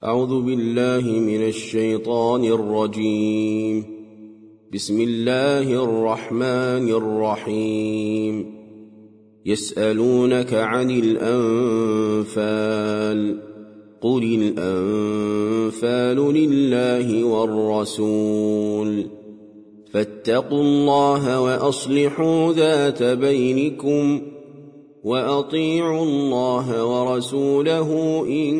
أعوذ بالله من الشيطان الرجيم. بسم الله الرحمن الرحيم. يسألونك عن الأنفال قل الأنفال لله والرسول فاتقوا الله وأصلحوا ذات بينكم وأطيعوا الله ورسوله إن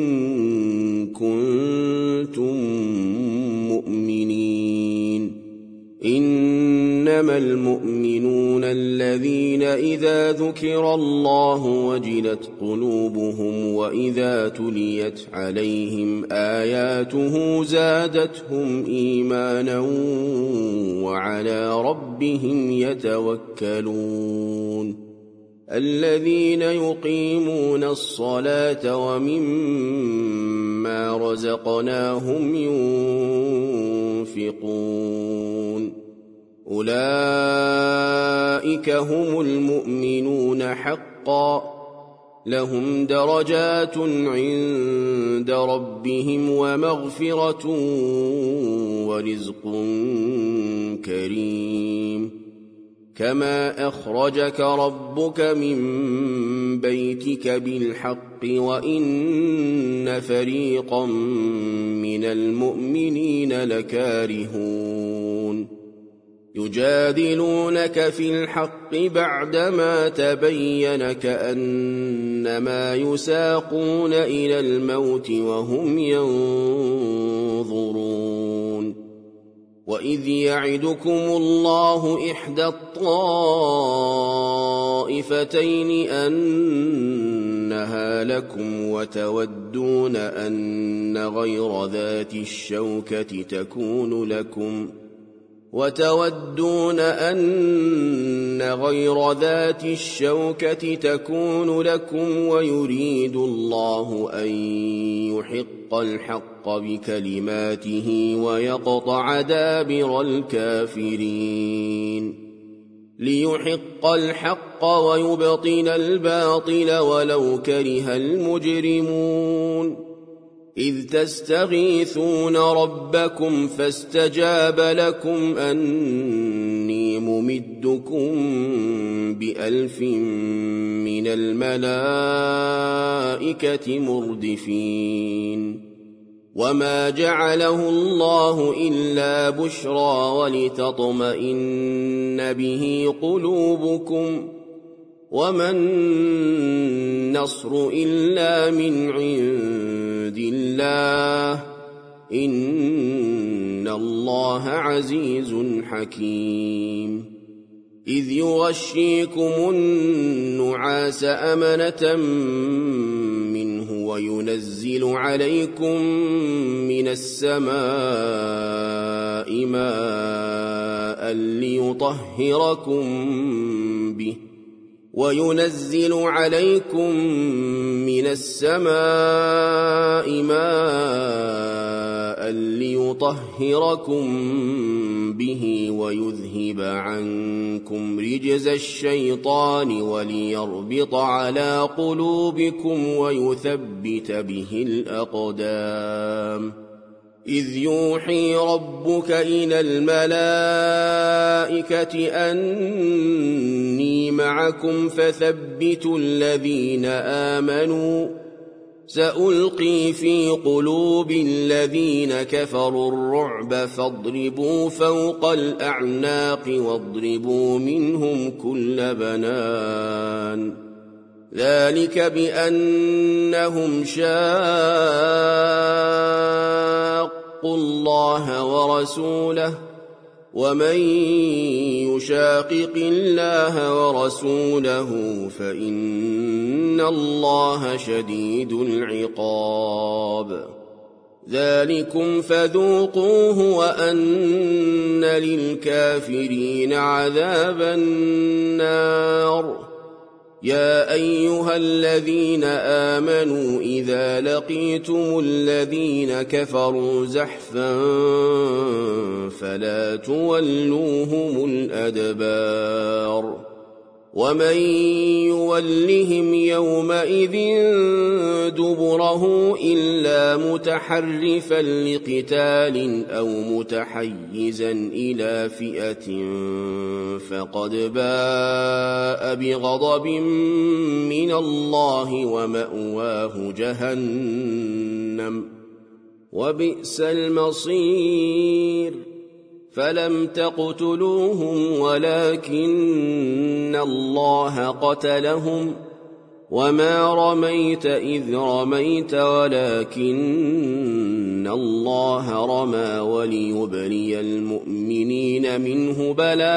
كنتم مؤمنين. إنما المؤمنون الذين إذا ذكر الله وجلت قلوبهم وإذا تليت عليهم آياته زادتهم إيمانا وعلى ربهم يتوكلون. الذين يقيمون الصلاة ومما رزقناهم ينفقون أولئك هم المؤمنون حقا لهم درجات عند ربهم ومغفرة ورزق كريم. كما أخرجك ربك من بيتك بالحق وإن فريقا من المؤمنين لكارهون. يجادلونك في الحق بعدما تبين كأنما يساقون إلى الموت وهم ينظرون. وإذ يعدكم الله إحدى الطائفتين أنها لكم وتودون أن غير ذات الشوكة تكون لكم ويريد الله أن يحق الحق بكلماته ويقطع دابر الكافرين. ليحق الحق ويبطل الباطل ولو كره المجرمون. إذ تستغيثون ربكم فاستجاب لكم أني ممدكم ب1000 من الملائكة مردفين. وما جعله الله إلا بشرى ولتطمئن به قلوبكم وما النصر إلا من عند الله إن الله عزيز حكيم. إذ يغشيكم النعاس أمنة منه وينزل عليكم من السماء ماء ليطهركم به ويذهب عنكم رجز الشيطان وليربط على قلوبكم ويثبت به الأقدام. إذ يوحي ربك إلى الملائكة أني معكم فثبتوا الذين آمنوا سألقي في قلوب الذين كفروا الرعب فاضربوا فوق الأعناق واضربوا منهم كل بنان. ذلك بأنهم شاقوا الله ورسوله ومن يشاقق الله ورسوله فإن الله شديد العقاب. ذلكم فذوقوه وأن للكافرين عذاب النار. يا أيها الذين آمنوا إذا لقيتم الذين كفروا زحفا فلا تولوهم الأدبار ومن يولهم يومئذ دبره إلا متحرفا لقتال أو متحيزا إلى فئة فقد باء بغضب من الله ومأواه جهنم وبئس المصير فلم تقتلوهم ولكن الله قتلهم وما رميت إذ رميت ولكن الله رمى وليبلي المؤمنين منه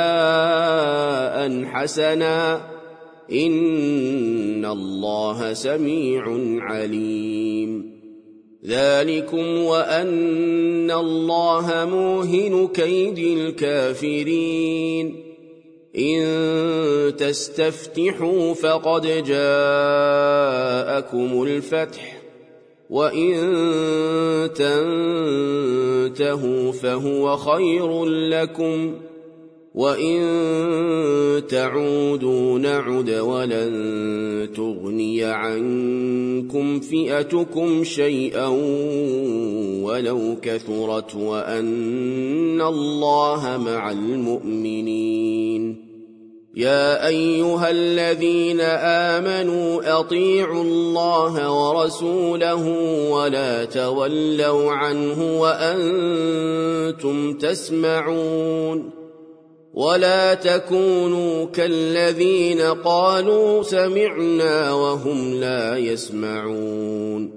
بلاء حسنا إن الله سميع عليم ذلكم وأن الله موهن كيد الكافرين إن تستفتحوا فقد جاءكم الفتح وإن تنتهوا فهو خير لكم وإن تعودوا نعد ولن تغني عنكم فئتكم شيئا ولو كثرت وأن الله مع المؤمنين يا أيها الذين آمنوا أطيعوا الله ورسوله ولا تولوا عنه وأنتم تسمعون ولا تكونوا كالذين قالوا سمعنا وهم لا يسمعون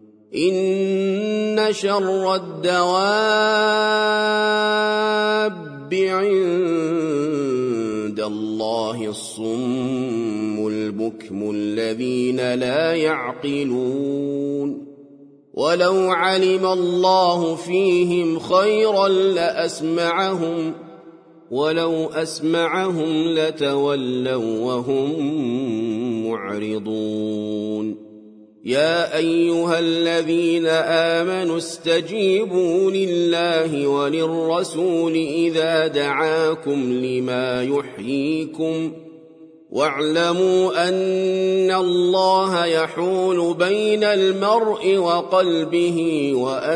إن شر الدواب عند الله الصم البكم الذين لا يعقلون ولو علم الله فيهم خيرا لأسمعهم ولو أسمعهم لتولوا وهم معرضون يا أيها الذين آمنوا استجيبوا لله وللرسول إذا دعاكم لما يحييكم واعلموا أن الله يحول بين المرء وقلبه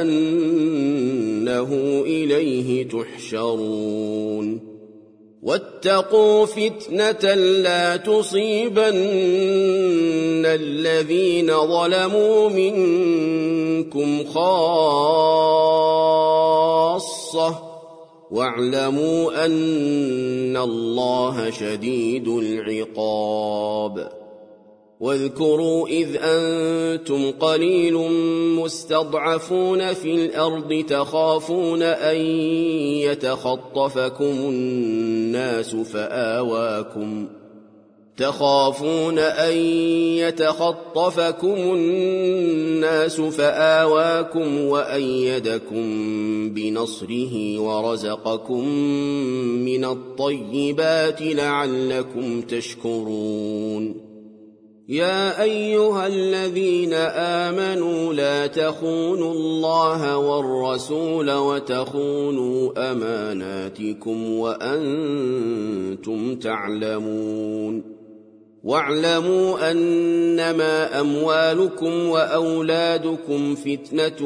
وأنه إليه تحشرون واتقوا فتنة لا تصيبن الذين ظلموا منكم خاصة واعلموا أن الله شديد العقاب واذكروا إذ أنتم قليل مستضعفون في الأرض تخافون أن يتخطفكم الناس فآواكم وأيدكم بنصره ورزقكم من الطيبات لعلكم تشكرون يا أيها الذين آمنوا لا تخونوا الله والرسول وتخونوا أماناتكم وأنتم تعلمون واعلموا أنما أموالكم وأولادكم فتنة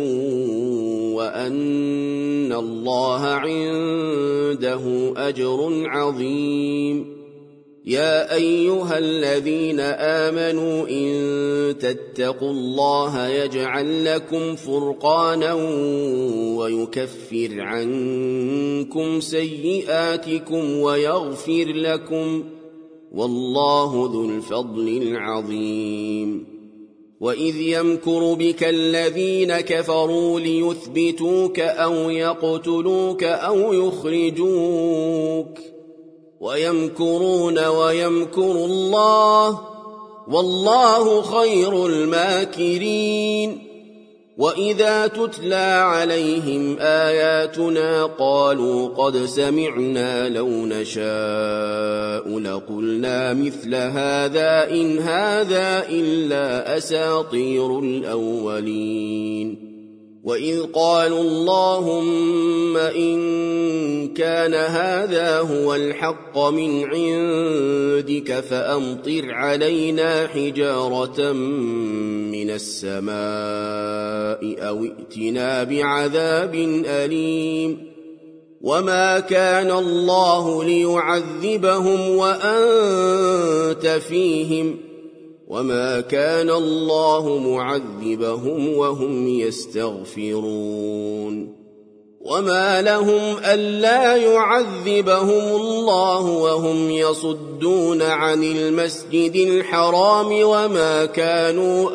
وأن الله عنده أجر عظيم يا أيها الذين آمنوا إن تتقوا الله يجعل لكم فرقانا ويكفر عنكم سيئاتكم ويغفر لكم والله ذو الفضل العظيم وإذ يمكر بك الذين كفروا ليثبتوك أو يقتلوك أو يخرجوك ويمكرون ويمكر الله والله خير الماكرين وإذا تتلى عليهم آياتنا قالوا قد سمعنا لو نشاء لقلنا مثل هذا إن هذا إلا أساطير الأولين وإذ قالوا اللهم إن كان هذا هو الحق من عندك فأمطر علينا حجارة من السماء أو ائتنا بعذاب أليم وما كان الله ليعذبهم وأنت فيهم وما كان الله معذبهم وهم يستغفرون وما لهم ألا يعذبهم الله وهم يصدون عن المسجد الحرام وما كانوا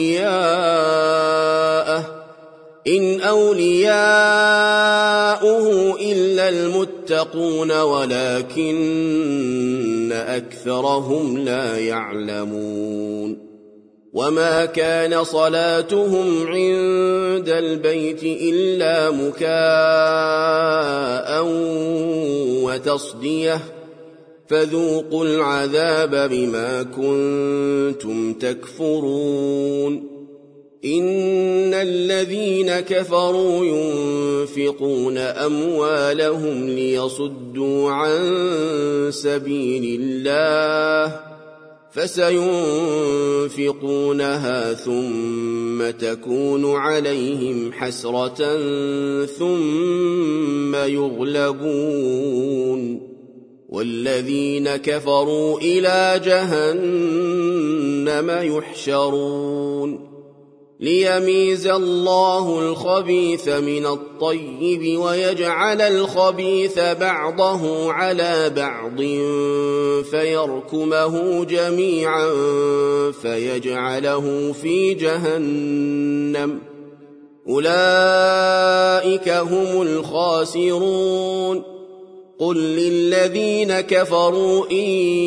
أولياءه إن أولياؤه إلا المتقون ولكن أكثرهم لا يعلمون وما كان صلاتهم عند البيت إلا مكاء وتصدية فذوقوا العذاب بما كنتم تكفرون إن الذين كفروا ينفقون أموالهم ليصدوا عن سبيل الله فسينفقونها ثم تكون عليهم حسرة ثم يغلبون والذين كفروا إلى جهنم يحشرون ليميز الله الخبيث من الطيب ويجعل الخبيث بعضه على بعض فيركمه جميعا فيجعله في جهنم أولئك هم الخاسرون قل للذين كفروا إن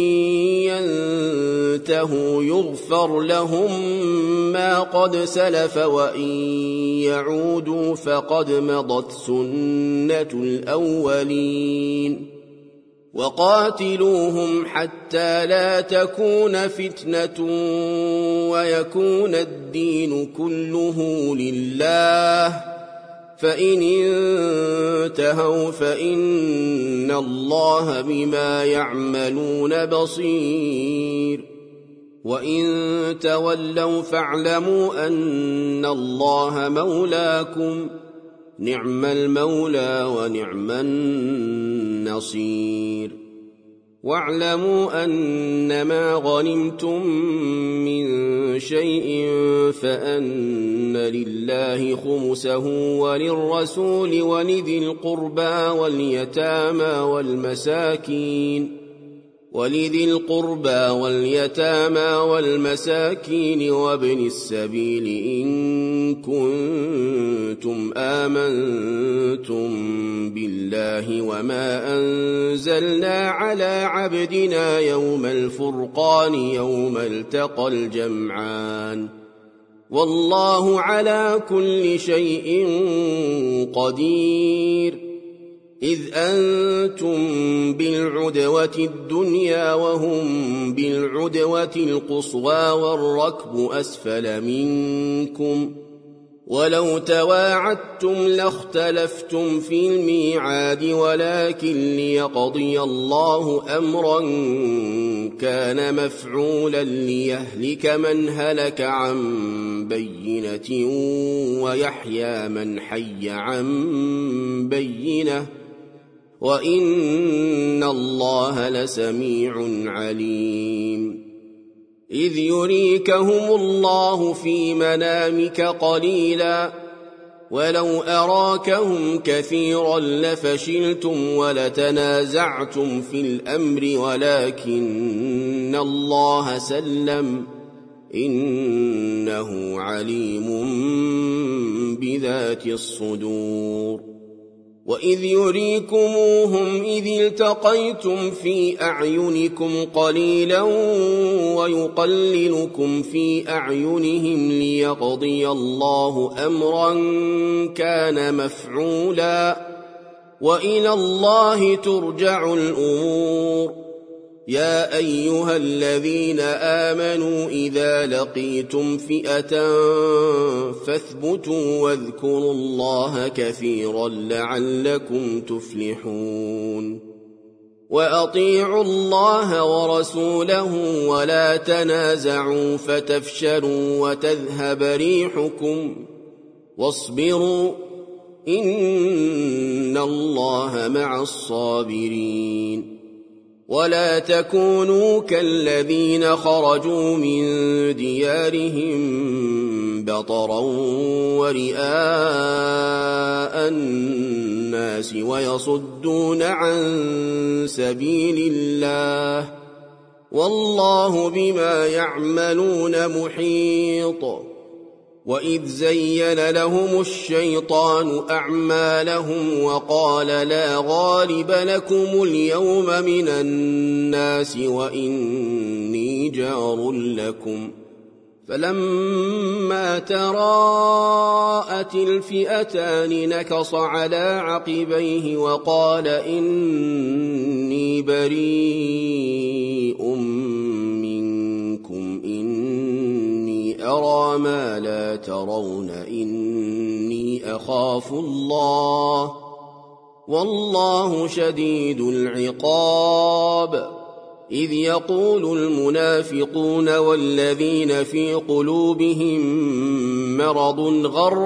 ينتهوا يغفر لهم ما قد سلف وإن يعودوا فقد مضت سنة الأولين وقاتلوهم حتى لا تكون فتنة ويكون الدين كله لله فإن انتهوا فإن الله بما يعملون بصير وإن تولوا فاعلموا أن الله مولاكم نعم المولى ونعم النصير واعلموا أنما غنمتم من شيء فأن لله خمسه وللرسول ولذي القربى واليتامى والمساكين وابن السبيل إن كنتم آمنتم بالله وما أنزلنا على عبدنا يوم الفرقان يوم التقى الجمعان والله على كل شيء قدير إذ أنتم بالعدوة الدنيا وهم بالعدوة القصوى والركب أسفل منكم ولو تواعدتم لاختلفتم في الميعاد ولكن ليقضي الله أمرا كان مفعولا ليهلك من هلك عن بينة ويحيى من حي عن بينة وإن الله لسميع عليم إذ يريكهم الله في منامك قليلا ولو أراكهم كثيرا لفشلتم ولتنازعتم في الأمر ولكن الله سلم إنه عليم بذات الصدور وإذ يريكموهم إذ التقيتم في أعينكم قليلا ويقللكم في أعينهم ليقضي الله أمرا كان مفعولا وإلى الله ترجع الأمور يا أيها الذين آمنوا إذا لقيتم فئة فاثبتوا واذكروا الله كثيرا لعلكم تفلحون وأطيعوا الله ورسوله ولا تنازعوا فتفشلوا وتذهب ريحكم واصبروا إن الله مع الصابرين ولا تكونوا كالذين خرجوا من ديارهم بطرا ورئاء الناس ويصدون عن سبيل الله والله بما يعملون محيط وإذ زين لهم الشيطان أعمالهم وقال لا غالب لكم اليوم من الناس وإني جار لكم فلما تراءت الفئتان نكص على عقبيه وقال إني بريء منكم إني أرى ما لا ترون إني أخاف الله والله شديد العقاب إذ يقول المنافقون والذين في قلوبهم مرض غر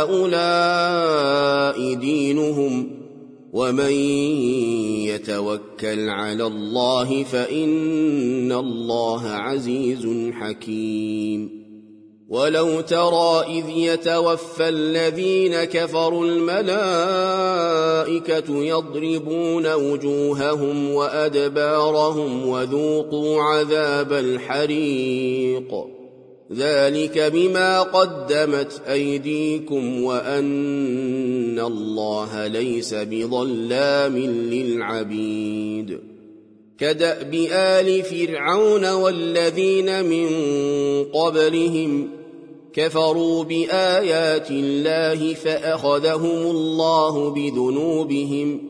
هؤلاء دينهم ومن يتوكل على الله فإن الله عزيز حكيم ولو ترى إذ يتوفى الذين كفروا الملائكة يضربون وجوههم وأدبارهم وذوقوا عذاب الحريق ذلك بما قدمت أيديكم وأن الله ليس بظلام للعبيد كدأب آل فرعون والذين من قبلهم كفروا بآيات الله فأخذهم الله بذنوبهم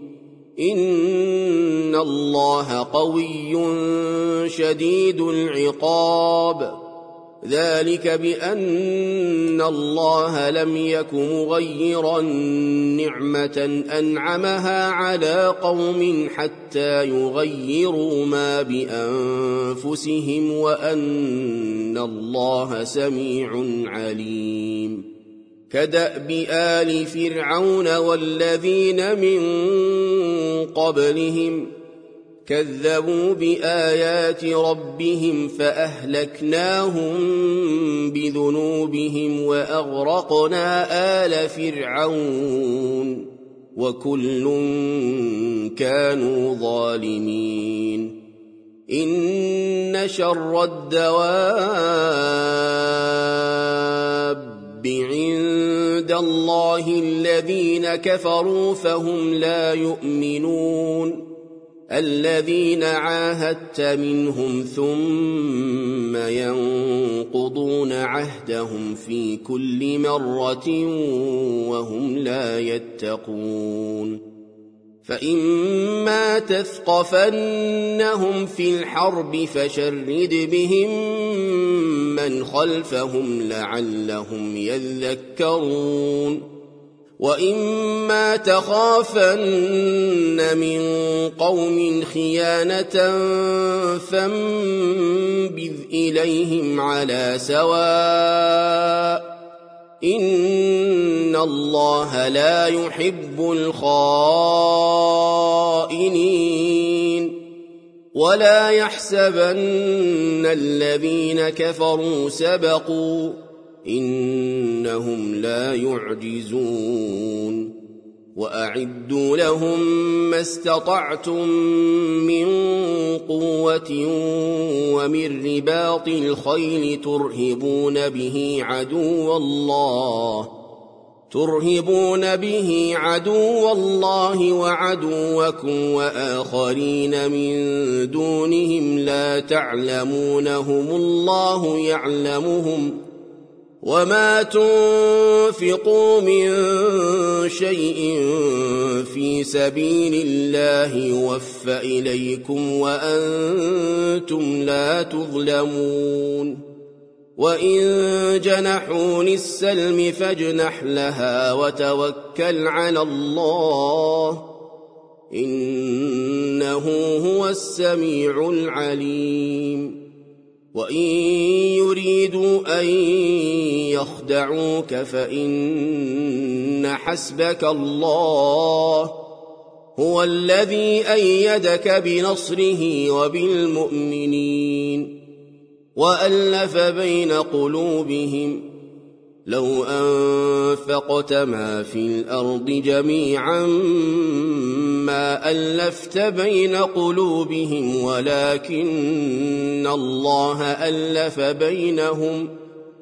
إن الله قوي شديد العقاب ذلك بأن الله لم يك مغيرا نعمة أنعمها على قوم حتى يغيروا ما بأنفسهم وأن الله سميع عليم كدأب آل فرعون والذين من قبلهم كذبوا بآيات ربهم فأهلكناهم بذنوبهم وأغرقنا آل فرعون وكل كانوا ظالمين إن شر الدواب عند الله الذين كفروا فهم لا يؤمنون الذين عاهدت منهم ثم ينقضون عهدهم في كل مرة وهم لا يتقون فإما تثقفنهم في الحرب فشرد بهم من خلفهم لعلهم يذكرون وإما تخافن من قوم خيانة فانبذ إليهم على سواء إن الله لا يحب الخائنين ولا يحسبن الذين كفروا سبقوا إنهم لا يعجزون وأعدوا لهم ما استطعتم من قوة ومن رباط الخيل ترهبون به عدو الله وعدوكم وآخرين من دونهم لا تعلمونهم الله يعلمهم وما تنفقوا من شيء في سبيل الله يوفى إليكم وأنتم لا تظلمون وإن جنحوا للسلم فاجنح لها وتوكل على الله إنه هو السميع العليم وإن يريدوا أن يخدعوك فإن حسبك الله هو الذي أيدك بنصره وبالمؤمنين وألف بين قلوبهم لو أنفقت ما في الأرض جميعا ما ألفت بين قلوبهم ولكن الله ألف بينهم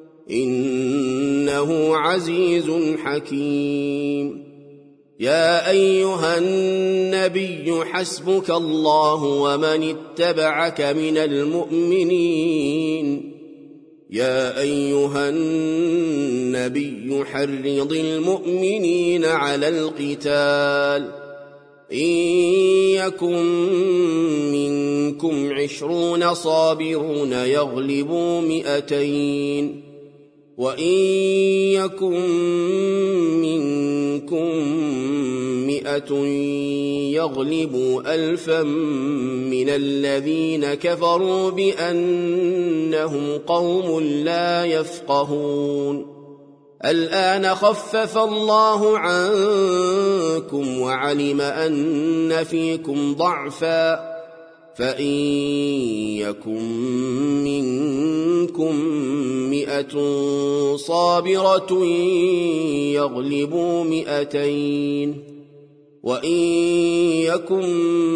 إنه عزيز حكيم يا أيها النبي حسبك الله ومن اتبعك من المؤمنين يا أيها النبي حرض المؤمنين على القتال إن يكن منكم 20 صابرون يغلبوا 200 وإن يكن منكم 100 يغلبوا 1000 من الذين كفروا بأنهم قوم لا يفقهون الآن خفف الله عنكم وعلم أن فيكم ضعفا فإن يكن منكم 100 صابرة يغلبوا 200 وإن يكن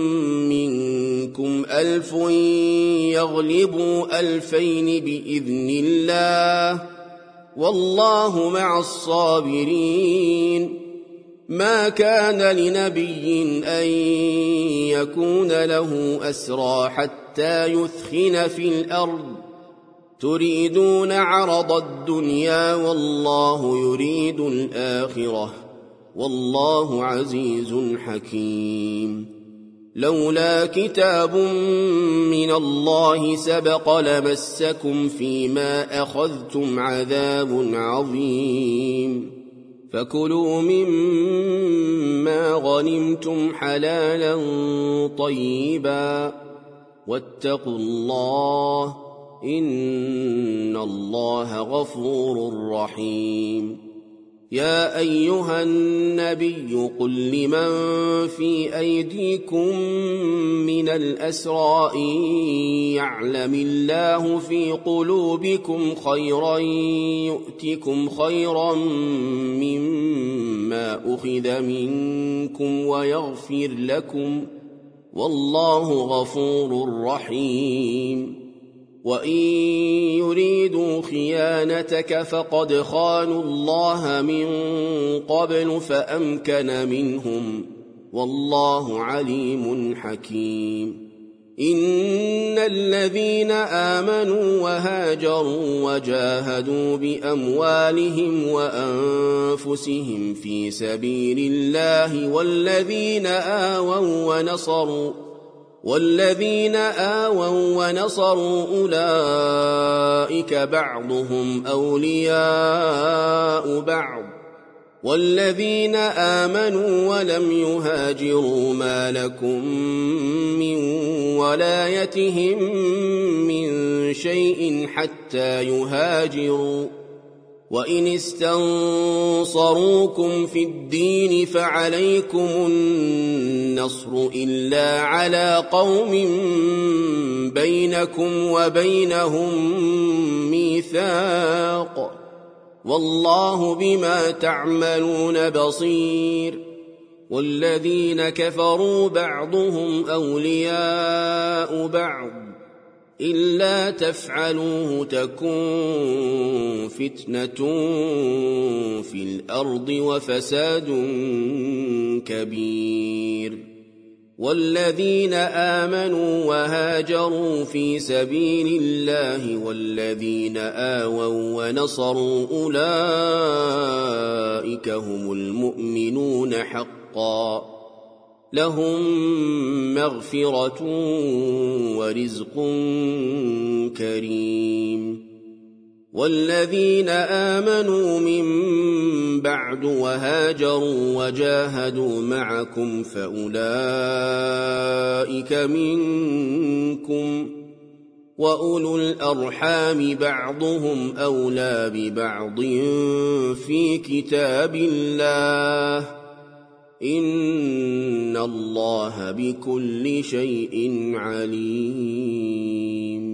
منكم 1000 يغلبوا 2000 بإذن الله والله مع الصابرين ما كان لنبي أن يكون له أسرى حتى يثخن في الأرض تريدون عرض الدنيا والله يريد الآخرة والله عزيز حكيم لولا كتاب من الله سبق لمسكم فيما أخذتم عذاب عظيم فكلوا مما غنمتم حلالا طيبا واتقوا الله إن الله غفور رحيم يا أيها النبي قل لمن في أيديكم من الأسرى إن يعلم الله في قلوبكم خيرا يؤتكم خيرا مما أخذ منكم ويغفر لكم والله غفور رحيم وإن يريدوا خيانتك فقد خانوا الله من قبل فأمكن منهم والله عليم حكيم إن الذين آمنوا وهاجروا وجاهدوا بأموالهم وأنفسهم في سبيل الله والذين آووا ونصروا أولئك بعضهم أولياء بعض والذين آمنوا ولم يهاجروا ما لكم من ولايتهم من شيء حتى يهاجروا وإن استنصروكم في الدين فعليكم النصر إلا على قوم بينكم وبينهم ميثاق والله بما تعملون بصير والذين كفروا بعضهم أولياء بعض إلا تفعلوه تكن فتنة في الأرض وفساد كبير والذين آمنوا وهاجروا في سبيل الله والذين آووا ونصروا أولئك هم المؤمنون حقا لهم مغفرة ورزق كريم والذين آمنوا من بعد وهاجروا وجاهدوا معكم فأولئك منكم وأولو الأرحام بعضهم أولى ببعض في كتاب الله إن الله بكل شيء عليم